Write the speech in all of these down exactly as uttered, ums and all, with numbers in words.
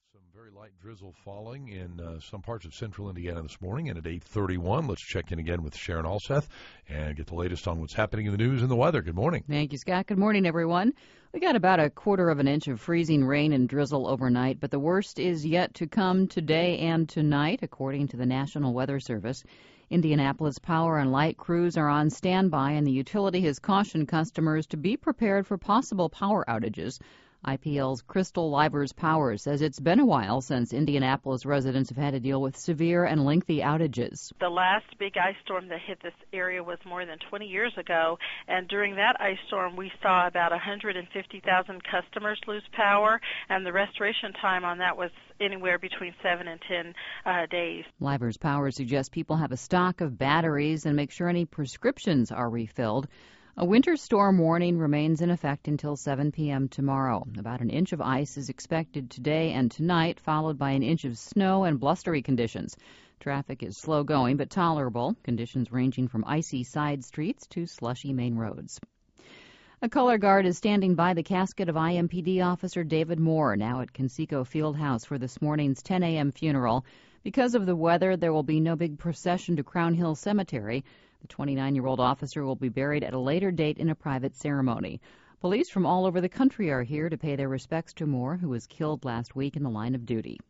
Some very light drizzle falling in uh, some parts of central Indiana this morning, and at eight thirty-one, let's check in again with Sharon Alseth and get the latest on what's happening in the news and the weather. Good morning. Thank you, Scott. Good morning, everyone. We got about a quarter of an inch of freezing rain and drizzle overnight, but the worst is yet to come today and tonight, according to the National Weather Service. Indianapolis Power and Light crews are on standby, and the utility has cautioned customers to be prepared for possible power outages. I P L's Crystal Livers Power says it's been a while since Indianapolis residents have had to deal with severe and lengthy outages. The last big ice storm that hit this area was more than twenty years ago, and during that ice storm we saw about one hundred fifty thousand customers lose power, and the restoration time on that was anywhere between seven and ten uh, days. Livers Power suggests people have a stock of batteries and make sure any prescriptions are refilled. A winter storm warning remains in effect until seven p.m. tomorrow. About an inch of ice is expected today and tonight, followed by an inch of snow and blustery conditions. Traffic is slow going but tolerable, conditions ranging from icy side streets to slushy main roads. A color guard is standing by the casket of I M P D officer David Moore, now at Conseco Fieldhouse for this morning's ten a.m. funeral. Because of the weather, there will be no big procession to Crown Hill Cemetery. The twenty-nine-year-old officer will be buried at a later date in a private ceremony. Police from all over the country are here to pay their respects to Moore, who was killed last week in the line of duty.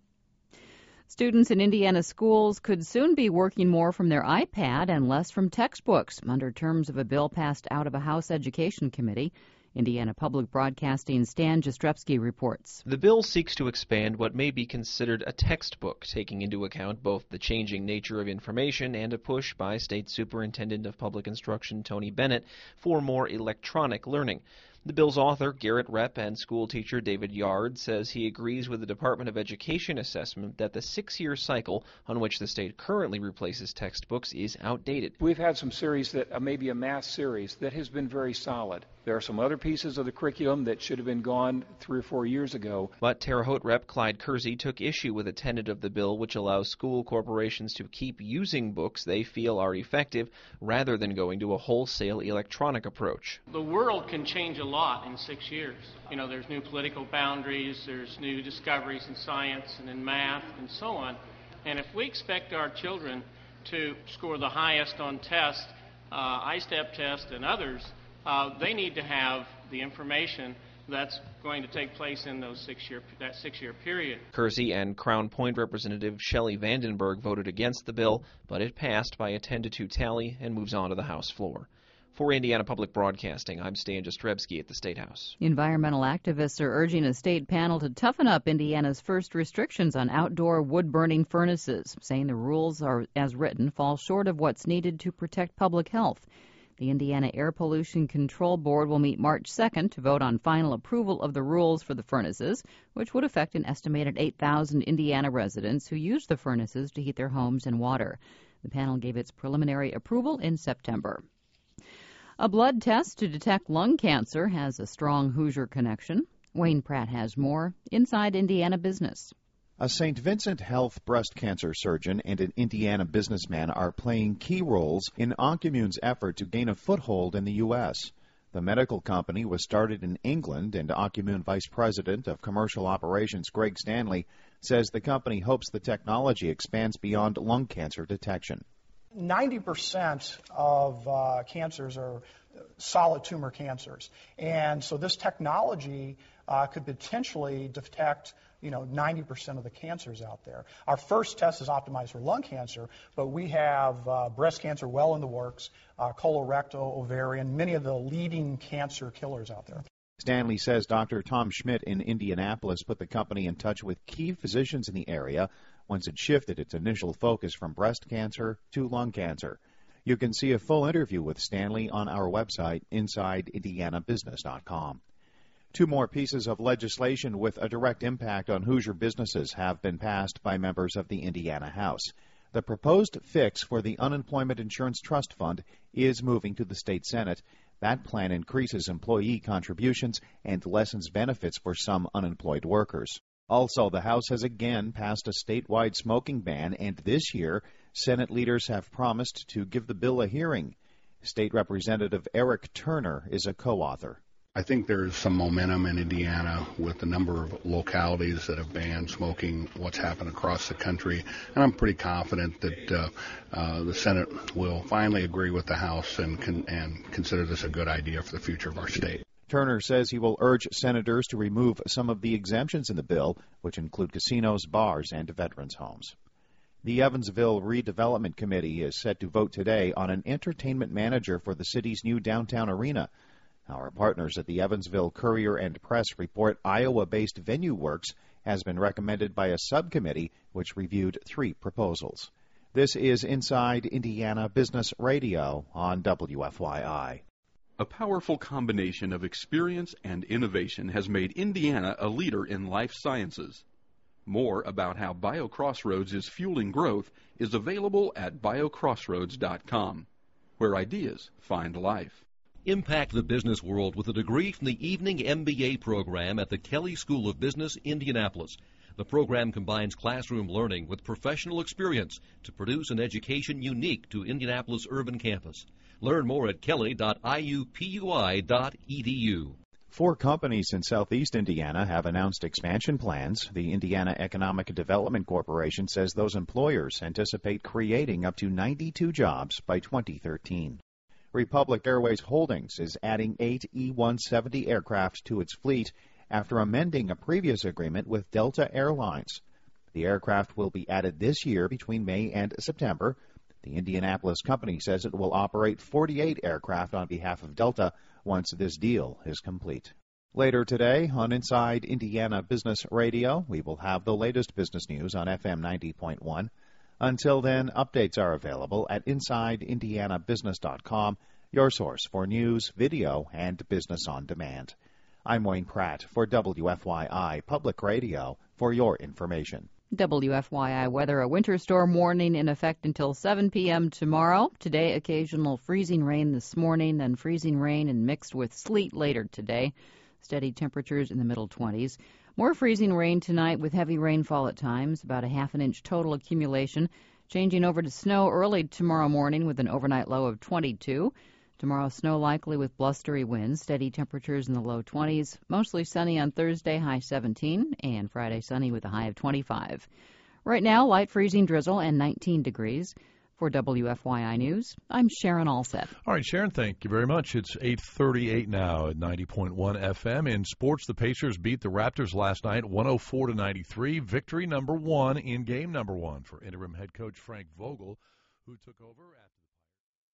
Students in Indiana schools could soon be working more from their iPad and less from textbooks, under terms of a bill passed out of a House Education Committee. Indiana Public Broadcasting's Stan Jastrzebski reports. The bill seeks to expand what may be considered a textbook, taking into account both the changing nature of information and a push by State Superintendent of Public Instruction Tony Bennett for more electronic learning. The bill's author, Garrett Rep and school teacher David Yard, says he agrees with the Department of Education assessment that the six-year cycle on which the state currently replaces textbooks is outdated. We've had some series that uh, maybe a math series that has been very solid. There are some other pieces of the curriculum that should have been gone three or four years ago. But Terre Haute Rep Clyde Kersey took issue with a tenet of the bill which allows school corporations to keep using books they feel are effective rather than going to a wholesale electronic approach. The world can change a lot in six years. You know, there's new political boundaries, there's new discoveries in science and in math and so on. And if we expect our children to score the highest on tests, uh, I STEP test and others, uh, they need to have the information that's going to take place in those six-year that six-year period. Kersey and Crown Point Representative Shelley Vandenberg voted against the bill, but it passed by a ten to two tally and moves on to the House floor. For Indiana Public Broadcasting, I'm Stan Jastrzebski at the State House. Environmental activists are urging a state panel to toughen up Indiana's first restrictions on outdoor wood-burning furnaces, saying the rules are, as written, fall short of what's needed to protect public health. The Indiana Air Pollution Control Board will meet March second to vote on final approval of the rules for the furnaces, which would affect an estimated eight thousand Indiana residents who use the furnaces to heat their homes and water. The panel gave its preliminary approval in September. A blood test to detect lung cancer has a strong Hoosier connection. Wayne Pratt has more inside Indiana Business. A Saint Vincent Health breast cancer surgeon and an Indiana businessman are playing key roles in Oncumune's effort to gain a foothold in the U S. The medical company was started in England, and Oncumune Vice President of Commercial Operations Greg Stanley says the company hopes the technology expands beyond lung cancer detection. ninety percent of uh, cancers are solid tumor cancers. And so this technology uh, could potentially detect, you know, ninety percent of the cancers out there. Our first test is optimized for lung cancer, but we have uh, breast cancer well in the works, uh, colorectal, ovarian, many of the leading cancer killers out there. Stanley says Doctor Tom Schmidt in Indianapolis put the company in touch with key physicians in the area once it shifted its initial focus from breast cancer to lung cancer. You can see a full interview with Stanley on our website, inside indiana business dot com. Two more pieces of legislation with a direct impact on Hoosier businesses have been passed by members of the Indiana House. The proposed fix for the Unemployment Insurance Trust Fund is moving to the state Senate. That plan increases employee contributions and lessens benefits for some unemployed workers. Also, the House has again passed a statewide smoking ban, and this year, Senate leaders have promised to give the bill a hearing. State Representative Eric Turner is a co-author. I think there's some momentum in Indiana with the number of localities that have banned smoking, what's happened across the country, and I'm pretty confident that uh, uh, the Senate will finally agree with the House and, con- and consider this a good idea for the future of our state. Turner says he will urge senators to remove some of the exemptions in the bill, which include casinos, bars, and veterans' homes. The Evansville Redevelopment Committee is set to vote today on an entertainment manager for the city's new downtown arena. Our partners at the Evansville Courier and Press report Iowa-based Venue Works has been recommended by a subcommittee which reviewed three proposals. This is Inside Indiana Business Radio on W F Y I. A powerful combination of experience and innovation has made Indiana a leader in life sciences. More about how BioCrossroads is fueling growth is available at bio crossroads dot com, where ideas find life. Impact the business world with a degree from the Evening M B A program at the Kelley School of Business, Indianapolis. The program combines classroom learning with professional experience to produce an education unique to Indianapolis urban campus. Learn more at kelley dot I U P U I dot E D U. Four companies in southeast Indiana have announced expansion plans. The Indiana Economic Development Corporation says those employers anticipate creating up to ninety-two jobs by twenty thirteen. Republic Airways Holdings is adding eight E one seventy aircraft to its fleet after amending a previous agreement with Delta Airlines. The aircraft will be added this year between May and September. The Indianapolis company says it will operate forty-eight aircraft on behalf of Delta once this deal is complete. Later today on Inside Indiana Business Radio, we will have the latest business news on F M ninety point one. Until then, updates are available at inside indiana business dot com, your source for news, video, and business on demand. I'm Wayne Pratt for W F Y I Public Radio for your information. W F Y I weather, a winter storm warning in effect until seven p.m. tomorrow. Today, occasional freezing rain this morning, then freezing rain and mixed with sleet later today. Steady temperatures in the middle twenties. More freezing rain tonight with heavy rainfall at times, about a half an inch total accumulation. Changing over to snow early tomorrow morning with an overnight low of twenty-two. Tomorrow, snow likely with blustery winds, steady temperatures in the low twenties. Mostly sunny on Thursday, high seventeen, and Friday sunny with a high of twenty-five. Right now, light freezing drizzle and nineteen degrees. For W F Y I News, I'm Sharon Alseth. All right, Sharon, thank you very much. It's eight thirty-eight now at ninety point one F M. In sports, the Pacers beat the Raptors last night, one oh four to ninety-three. Victory number one in game number one for interim head coach Frank Vogel, who took over at